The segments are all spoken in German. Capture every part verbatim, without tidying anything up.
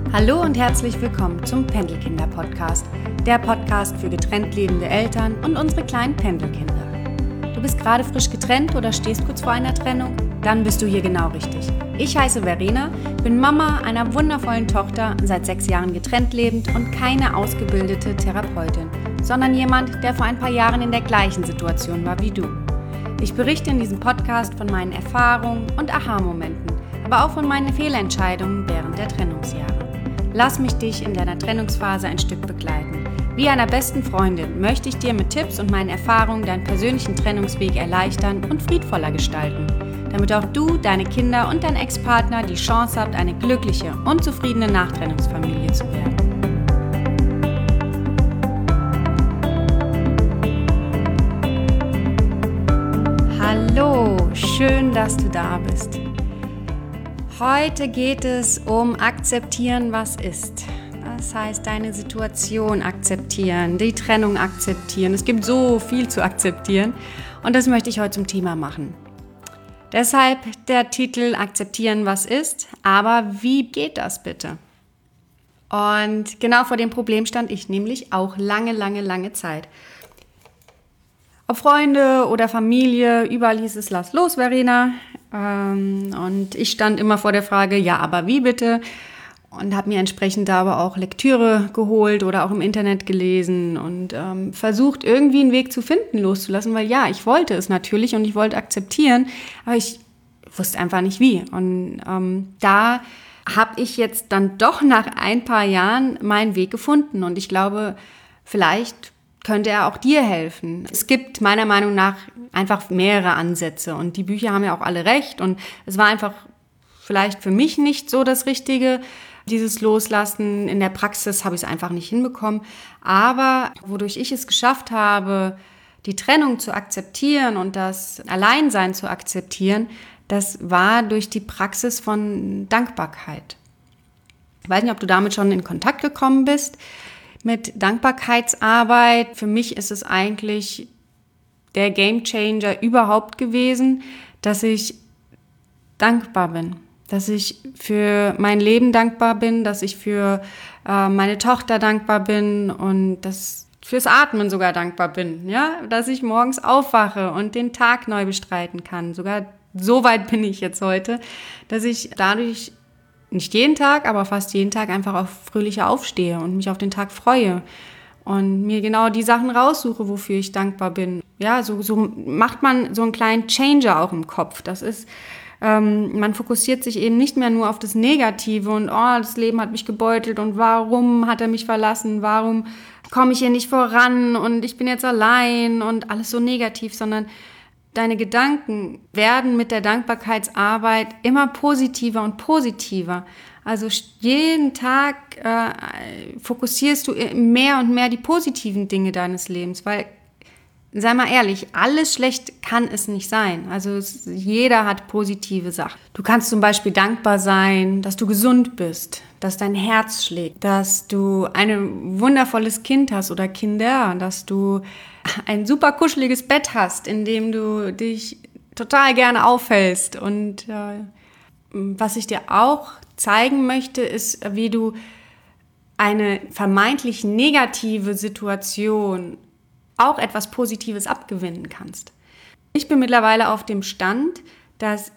Hallo und herzlich willkommen zum Pendelkinder-Podcast, der Podcast für getrennt lebende Eltern und unsere kleinen Pendelkinder. Du bist gerade frisch getrennt oder stehst kurz vor einer Trennung? Dann bist du hier genau richtig. Ich heiße Verena, bin Mama einer wundervollen Tochter, seit sechs Jahren getrennt lebend und keine ausgebildete Therapeutin, sondern jemand, der vor ein paar Jahren in der gleichen Situation war wie du. Ich berichte in diesem Podcast von meinen Erfahrungen und Aha-Momenten, aber auch von meinen Fehlentscheidungen während der Trennungsjahre. Lass mich dich in deiner Trennungsphase ein Stück begleiten. Wie einer besten Freundin möchte ich dir mit Tipps und meinen Erfahrungen deinen persönlichen Trennungsweg erleichtern und friedvoller gestalten, damit auch du, deine Kinder und dein Ex-Partner die Chance habt, eine glückliche und zufriedene Nachtrennungsfamilie zu werden. Hallo, schön, dass du da bist. Heute geht es um akzeptieren, was ist. Das heißt, deine Situation akzeptieren, die Trennung akzeptieren. Es gibt so viel zu akzeptieren und das möchte ich heute zum Thema machen. Deshalb der Titel Akzeptieren, was ist. Aber wie geht das bitte? Und genau vor dem Problem stand ich nämlich auch lange, lange, lange Zeit. Ob Freunde oder Familie, überall hieß es, lass los, Verena. Und ich stand immer vor der Frage, ja, aber wie bitte? Und habe mir entsprechend da aber auch Lektüre geholt oder auch im Internet gelesen und ähm, versucht, irgendwie einen Weg zu finden, loszulassen. Weil ja, ich wollte es natürlich und ich wollte akzeptieren, aber ich wusste einfach nicht wie. Und ähm, da habe ich jetzt dann doch nach ein paar Jahren meinen Weg gefunden. Und ich glaube, vielleicht könnte er auch dir helfen. Es gibt meiner Meinung nach einfach mehrere Ansätze und die Bücher haben ja auch alle recht und es war einfach vielleicht für mich nicht so das Richtige, dieses Loslassen. In der Praxis habe ich es einfach nicht hinbekommen, aber wodurch ich es geschafft habe, die Trennung zu akzeptieren und das Alleinsein zu akzeptieren, das war durch die Praxis von Dankbarkeit. Ich weiß nicht, ob du damit schon in Kontakt gekommen bist. Mit Dankbarkeitsarbeit, für mich ist es eigentlich der Gamechanger überhaupt gewesen, dass ich dankbar bin, dass ich für mein Leben dankbar bin, dass ich für äh, meine Tochter dankbar bin und dass fürs Atmen sogar dankbar bin, ja, dass ich morgens aufwache und den Tag neu bestreiten kann. Sogar so weit bin ich jetzt heute, dass ich dadurch nicht jeden Tag, aber fast jeden Tag einfach auch fröhlicher aufstehe und mich auf den Tag freue und mir genau die Sachen raussuche, wofür ich dankbar bin. Ja, so, so macht man so einen kleinen Changer auch im Kopf. Das ist, ähm, man fokussiert sich eben nicht mehr nur auf das Negative und oh, das Leben hat mich gebeutelt und warum hat er mich verlassen, warum komme ich hier nicht voran und ich bin jetzt allein und alles so negativ, sondern deine Gedanken werden mit der Dankbarkeitsarbeit immer positiver und positiver. Also jeden Tag äh, fokussierst du mehr und mehr die positiven Dinge deines Lebens, weil, sei mal ehrlich, alles schlecht kann es nicht sein. Also es, jeder hat positive Sachen. Du kannst zum Beispiel dankbar sein, dass du gesund bist, dass dein Herz schlägt, dass du ein wundervolles Kind hast oder Kinder, dass du ein super kuscheliges Bett hast, in dem du dich total gerne aufhältst. Und äh, was ich dir auch zeigen möchte, ist, wie du eine vermeintlich negative Situation auch etwas Positives abgewinnen kannst. Ich bin mittlerweile auf dem Stand, dass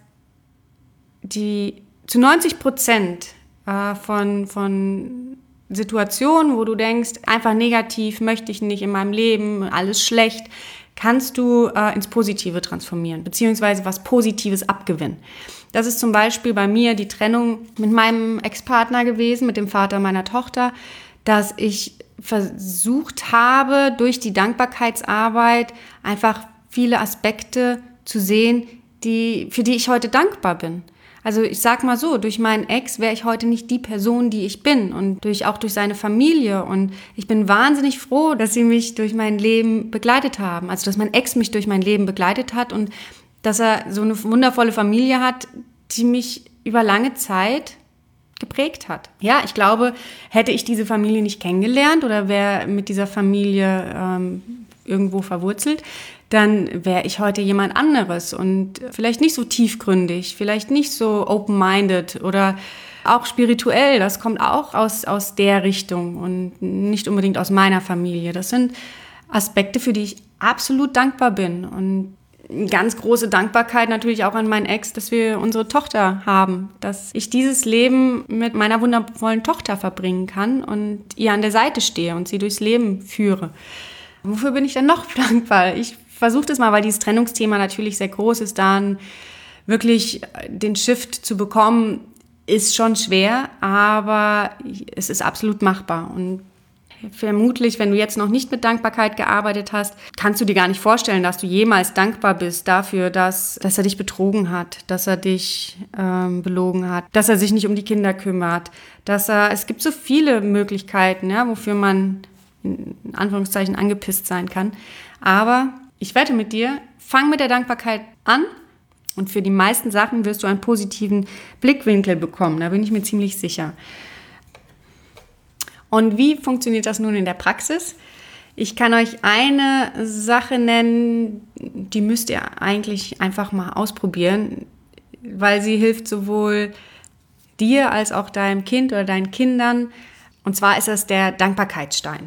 die zu neunzig Prozent äh, von, von Situationen, wo du denkst, einfach negativ, möchte ich nicht in meinem Leben, alles schlecht, kannst du äh, ins Positive transformieren, beziehungsweise was Positives abgewinnen. Das ist zum Beispiel bei mir die Trennung mit meinem Ex-Partner gewesen, mit dem Vater meiner Tochter, dass ich versucht habe, durch die Dankbarkeitsarbeit einfach viele Aspekte zu sehen, die, für die ich heute dankbar bin. Also ich sag mal so, durch meinen Ex wäre ich heute nicht die Person, die ich bin und durch, auch durch seine Familie. Und ich bin wahnsinnig froh, dass sie mich durch mein Leben begleitet haben. Also dass mein Ex mich durch mein Leben begleitet hat und dass er so eine wundervolle Familie hat, die mich über lange Zeit geprägt hat. Ja, ich glaube, hätte ich diese Familie nicht kennengelernt oder wäre mit dieser Familie ähm, irgendwo verwurzelt, dann wäre ich heute jemand anderes und vielleicht nicht so tiefgründig, vielleicht nicht so open-minded oder Auch spirituell, das kommt auch aus, aus der Richtung und nicht unbedingt aus meiner Familie. Das sind Aspekte, für die ich absolut dankbar bin. Und eine ganz große Dankbarkeit natürlich auch an meinen Ex, dass wir unsere Tochter haben, dass ich dieses Leben mit meiner wundervollen Tochter verbringen kann und ihr an der Seite stehe und sie durchs Leben führe. Wofür bin ich denn noch dankbar? Ich versuche das mal, weil dieses Trennungsthema natürlich sehr groß ist, dann wirklich den Shift zu bekommen, ist schon schwer, aber es ist absolut machbar. Und vermutlich, wenn du jetzt noch nicht mit Dankbarkeit gearbeitet hast, kannst du dir gar nicht vorstellen, dass du jemals dankbar bist dafür, dass, dass er dich betrogen hat, dass er dich ähm, belogen hat, dass er sich nicht um die Kinder kümmert, dass er, es gibt so viele Möglichkeiten, ja, wofür man in Anführungszeichen angepisst sein kann. Aber ich wette mit dir, fang mit der Dankbarkeit an und für die meisten Sachen wirst du einen positiven Blickwinkel bekommen, da bin ich mir ziemlich sicher. Und wie funktioniert das nun in der Praxis? Ich kann euch eine Sache nennen, die müsst ihr eigentlich einfach mal ausprobieren, weil sie hilft sowohl dir als auch deinem Kind oder deinen Kindern. Und zwar ist das der Dankbarkeitsstein.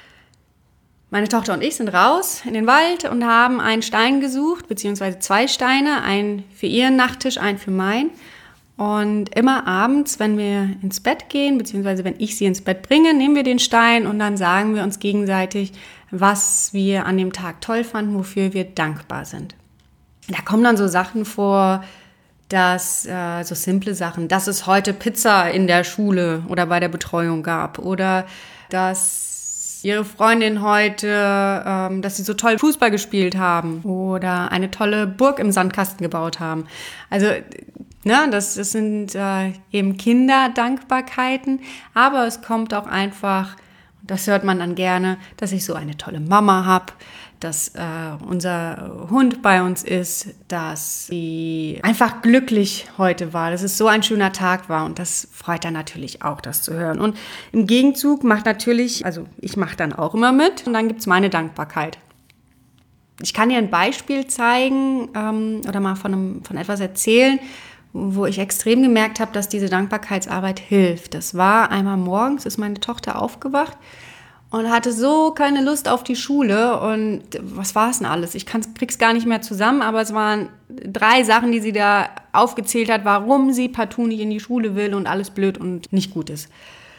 Meine Tochter und ich sind raus in den Wald und haben einen Stein gesucht, beziehungsweise zwei Steine, einen für ihren Nachttisch, einen für meinen. Und immer abends, wenn wir ins Bett gehen, beziehungsweise wenn ich sie ins Bett bringe, nehmen wir den Stein und dann sagen wir uns gegenseitig, was wir an dem Tag toll fanden, wofür wir dankbar sind. Da kommen dann so Sachen vor, dass äh, so simple Sachen, dass es heute Pizza in der Schule oder bei der Betreuung gab oder dass ihre Freundin heute, ähm, dass sie so toll Fußball gespielt haben oder eine tolle Burg im Sandkasten gebaut haben. Also Ne, das, das sind äh, eben Kinderdankbarkeiten, aber es kommt auch einfach, das hört man dann gerne, dass ich so eine tolle Mama habe, dass äh, unser Hund bei uns ist, dass sie einfach glücklich heute war, dass es so ein schöner Tag war und das freut dann natürlich auch, das zu hören. Und im Gegenzug macht natürlich, also ich mache dann auch immer mit und dann gibt's meine Dankbarkeit. Ich kann dir ein Beispiel zeigen ähm, oder mal von, einem, von etwas erzählen, wo ich extrem gemerkt habe, dass diese Dankbarkeitsarbeit hilft. Das war einmal morgens, ist meine Tochter aufgewacht und hatte so keine Lust auf die Schule. Und was war es denn alles? Ich krieg's gar nicht mehr zusammen, aber es waren drei Sachen, die sie da aufgezählt hat, warum sie partout nicht in die Schule will und alles blöd und nicht gut ist.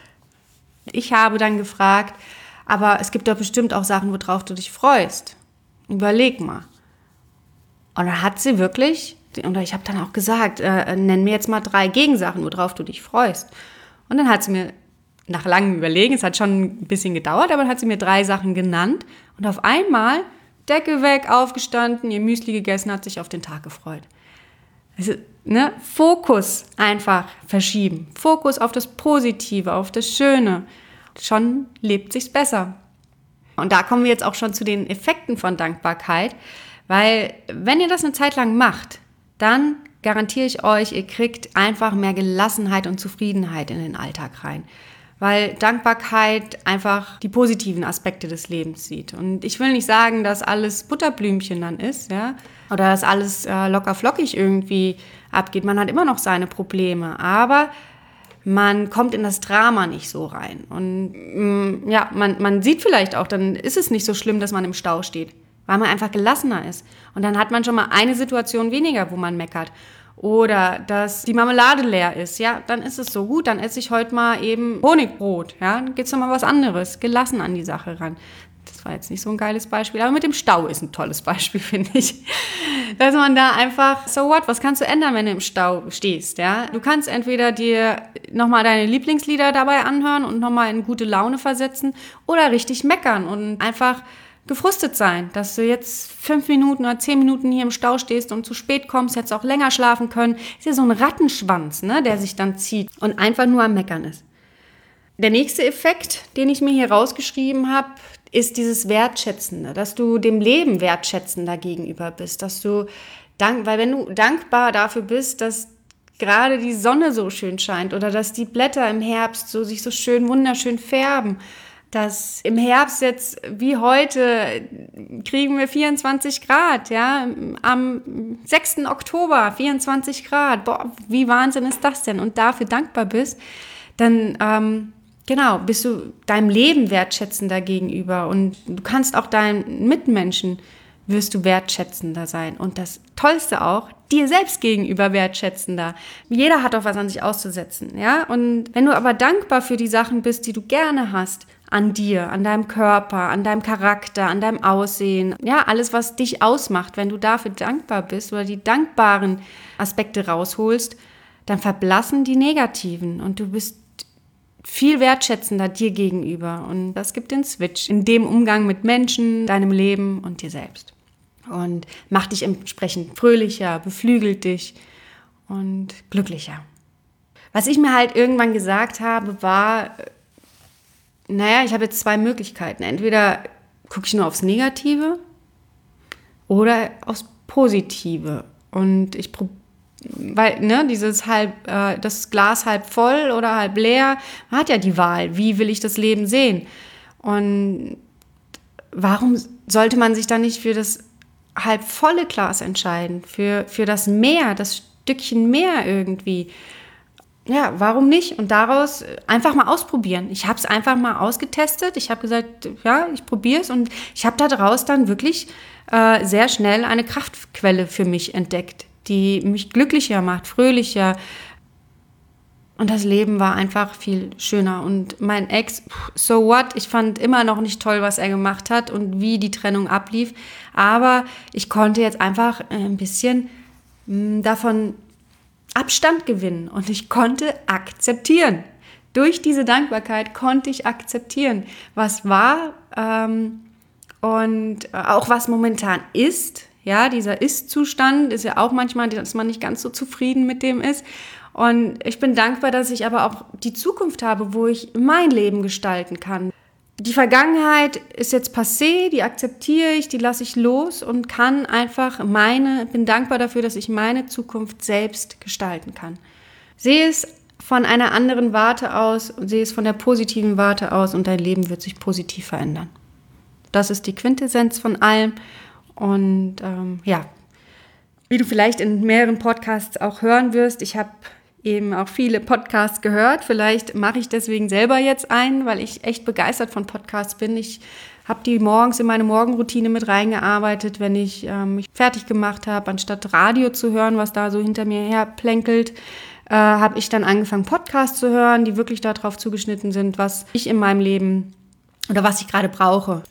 Ich habe dann gefragt, aber es gibt doch bestimmt auch Sachen, worauf du dich freust. Überleg mal. Und dann hat sie wirklich... Und ich habe dann auch gesagt, äh, nenn mir jetzt mal drei Gegensachen, worauf du dich freust. Und dann hat sie mir nach langem Überlegen, es hat schon ein bisschen gedauert, aber dann hat sie mir drei Sachen genannt. Und auf einmal, Decke weg, aufgestanden, ihr Müsli gegessen, hat sich auf den Tag gefreut. Also, ne, Fokus einfach verschieben. Fokus auf das Positive, auf das Schöne. Schon lebt sich's besser. Und da kommen wir jetzt auch schon zu den Effekten von Dankbarkeit. Weil, wenn ihr das eine Zeit lang macht, dann garantiere ich euch, ihr kriegt einfach mehr Gelassenheit und Zufriedenheit in den Alltag rein. Weil Dankbarkeit einfach die positiven Aspekte des Lebens sieht. Und ich will nicht sagen, dass alles Butterblümchen dann ist, ja, oder dass alles äh, locker flockig irgendwie abgeht. Man hat immer noch seine Probleme, aber man kommt in das Drama nicht so rein. Und mh, ja, man, man sieht vielleicht auch, dann ist es nicht so schlimm, dass man im Stau steht, weil man einfach gelassener ist. Und dann hat man schon mal eine Situation weniger, wo man meckert. Oder dass die Marmelade leer ist, ja, dann ist es so gut, dann esse ich heute mal eben Honigbrot, ja, dann geht's noch mal was anderes, gelassen an die Sache ran. Das war jetzt nicht so ein geiles Beispiel, aber mit dem Stau ist ein tolles Beispiel, finde ich. Dass man da einfach, so what, was kannst du ändern, wenn du im Stau stehst, ja? Du kannst entweder dir nochmal deine Lieblingslieder dabei anhören und nochmal in gute Laune versetzen oder richtig meckern und einfach gefrustet sein, dass du jetzt fünf Minuten oder zehn Minuten hier im Stau stehst und zu spät kommst, hättest auch länger schlafen können. Ist ja so ein Rattenschwanz, ne, der sich dann zieht und einfach nur am Meckern ist. Der nächste Effekt, den ich mir hier rausgeschrieben habe, ist dieses Wertschätzende, dass du dem Leben wertschätzender gegenüber bist, dass du dank, weil wenn du dankbar dafür bist, dass gerade die Sonne so schön scheint oder dass die Blätter im Herbst so sich so schön wunderschön färben, dass im Herbst jetzt wie heute kriegen wir vierundzwanzig Grad, ja, am sechsten Oktober vierundzwanzig Grad, boah, wie Wahnsinn ist das denn? Und dafür dankbar bist, dann, ähm, genau, bist du deinem Leben wertschätzender gegenüber und du kannst auch deinen Mitmenschen, wirst du wertschätzender sein. Und das Tollste auch, dir selbst gegenüber wertschätzender. Jeder hat auch was an sich auszusetzen, ja. Und wenn du aber dankbar für die Sachen bist, die du gerne hast, an dir, an deinem Körper, an deinem Charakter, an deinem Aussehen, ja, alles, was dich ausmacht, wenn du dafür dankbar bist oder die dankbaren Aspekte rausholst, dann verblassen die negativen und du bist viel wertschätzender dir gegenüber. Und das gibt den Switch in dem Umgang mit Menschen, deinem Leben und dir selbst. Und macht dich entsprechend fröhlicher, beflügelt dich und glücklicher. Was ich mir halt irgendwann gesagt habe, war, naja, ich habe jetzt zwei Möglichkeiten. Entweder gucke ich nur aufs Negative oder aufs Positive. Und ich probiere, weil, ne, dieses halb, äh, das Glas halb voll oder halb leer, man hat ja die Wahl, wie will ich das Leben sehen? Und warum sollte man sich dann nicht für das halb volle Glas entscheiden, für, für das Mehr, das Stückchen mehr irgendwie? Ja, warum nicht? Und daraus einfach mal ausprobieren. Ich habe es einfach mal ausgetestet. Ich habe gesagt, ja, ich probiere es. Und ich habe daraus dann wirklich äh, sehr schnell eine Kraftquelle für mich entdeckt, die mich glücklicher macht, fröhlicher. Und das Leben war einfach viel schöner. Und mein Ex, so what? Ich fand immer noch nicht toll, was er gemacht hat und wie die Trennung ablief. Aber ich konnte jetzt einfach ein bisschen mh, davon Abstand gewinnen und ich konnte akzeptieren. Durch diese Dankbarkeit konnte ich akzeptieren, was war ähm, und auch was momentan ist. Ja, dieser Ist-Zustand ist ja auch manchmal, dass man nicht ganz so zufrieden mit dem ist. Und ich bin dankbar, dass ich aber auch die Zukunft habe, wo ich mein Leben gestalten kann. Die Vergangenheit ist jetzt passé, die akzeptiere ich, die lasse ich los und kann einfach meine, bin dankbar dafür, dass ich meine Zukunft selbst gestalten kann. Sehe es von einer anderen Warte aus, sehe es von der positiven Warte aus und dein Leben wird sich positiv verändern. Das ist die Quintessenz von allem und ähm, ja, wie du vielleicht in mehreren Podcasts auch hören wirst, ich habe eben auch viele Podcasts gehört. Vielleicht mache ich deswegen selber jetzt einen, weil ich echt begeistert von Podcasts bin. Ich habe die morgens in meine Morgenroutine mit reingearbeitet, wenn ich ähm, mich fertig gemacht habe. Anstatt Radio zu hören, was da so hinter mir her plänkelt, äh, habe ich dann angefangen, Podcasts zu hören, die wirklich darauf zugeschnitten sind, was ich in meinem Leben oder was ich gerade brauche.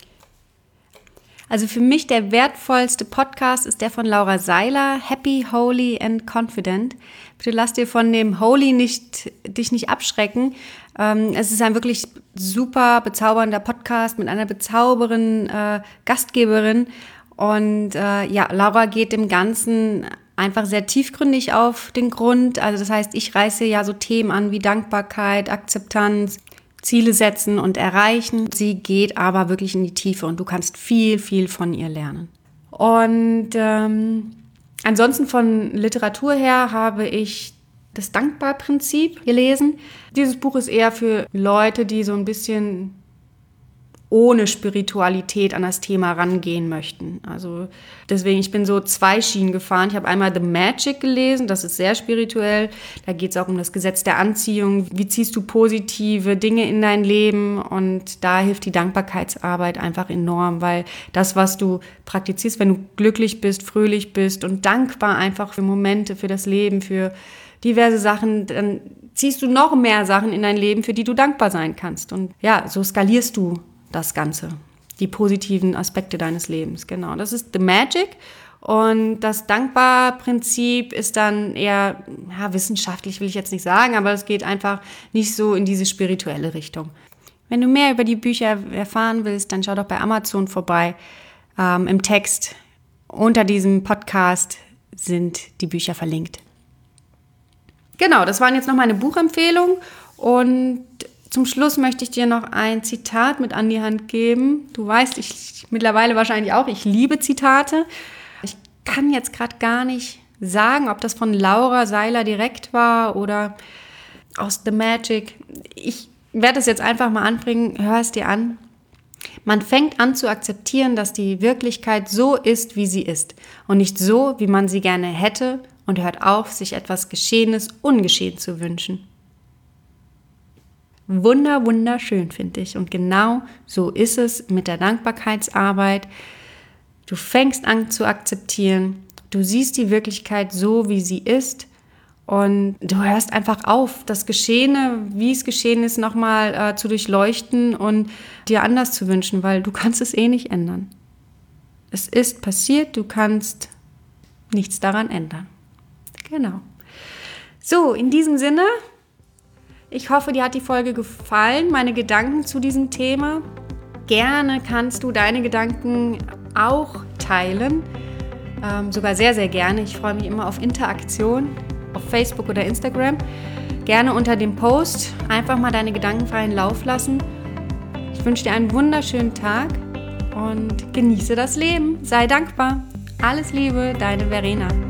Also für mich der wertvollste Podcast ist der von Laura Seiler, Happy, Holy and Confident. Bitte lass dir von dem Holy nicht, dich nicht abschrecken. Ähm, es ist ein wirklich super bezaubernder Podcast mit einer bezaubernden äh, Gastgeberin. Und äh, ja, Laura geht dem Ganzen einfach sehr tiefgründig auf den Grund. Also das heißt, ich reiße ja so Themen an wie Dankbarkeit, Akzeptanz, Ziele setzen und erreichen. Sie geht aber wirklich in die Tiefe und du kannst viel, viel von ihr lernen. Und ähm, ansonsten von Literatur her habe ich das Dankbar-Prinzip gelesen. Dieses Buch ist eher für Leute, die so ein bisschen ohne Spiritualität an das Thema rangehen möchten. Also deswegen, ich bin so zwei Schienen gefahren. Ich habe einmal The Magic gelesen, das ist sehr spirituell. Da geht es auch um das Gesetz der Anziehung. Wie ziehst du positive Dinge in dein Leben? Und da hilft die Dankbarkeitsarbeit einfach enorm, weil das, was du praktizierst, wenn du glücklich bist, fröhlich bist und dankbar einfach für Momente, für das Leben, für diverse Sachen, dann ziehst du noch mehr Sachen in dein Leben, für die du dankbar sein kannst. Und ja, so skalierst du das Ganze, die positiven Aspekte deines Lebens, genau. Das ist The Magic und das Dankbar-Prinzip ist dann eher, ja, wissenschaftlich will ich jetzt nicht sagen, aber es geht einfach nicht so in diese spirituelle Richtung. Wenn du mehr über die Bücher erfahren willst, dann schau doch bei Amazon vorbei. Ähm, im Text unter diesem Podcast sind die Bücher verlinkt. Genau, das waren jetzt noch meine Buchempfehlungen und zum Schluss möchte ich dir noch ein Zitat mit an die Hand geben. Du weißt, ich mittlerweile wahrscheinlich auch, ich liebe Zitate. Ich kann jetzt gerade gar nicht sagen, ob das von Laura Seiler direkt war oder aus The Magic. Ich werde es jetzt einfach mal anbringen, hör es dir an. Man fängt an zu akzeptieren, dass die Wirklichkeit so ist, wie sie ist und nicht so, wie man sie gerne hätte, und hört auf, sich etwas Geschehenes ungeschehen zu wünschen. Wunder, wunderschön, finde ich. Und genau so ist es mit der Dankbarkeitsarbeit. Du fängst an zu akzeptieren, du siehst die Wirklichkeit so, wie sie ist, und du hörst einfach auf, das Geschehene, wie es geschehen ist, nochmal äh, zu durchleuchten und dir anders zu wünschen, weil du kannst es eh nicht ändern. Es ist passiert, du kannst nichts daran ändern. Genau. So, in diesem Sinne, ich hoffe, dir hat die Folge gefallen, meine Gedanken zu diesem Thema. Gerne kannst du deine Gedanken auch teilen, ähm, sogar sehr, sehr gerne. Ich freue mich immer auf Interaktion auf Facebook oder Instagram. Gerne unter dem Post einfach mal deine Gedanken freien Lauf lassen. Ich wünsche dir einen wunderschönen Tag und genieße das Leben. Sei dankbar. Alles Liebe, deine Verena.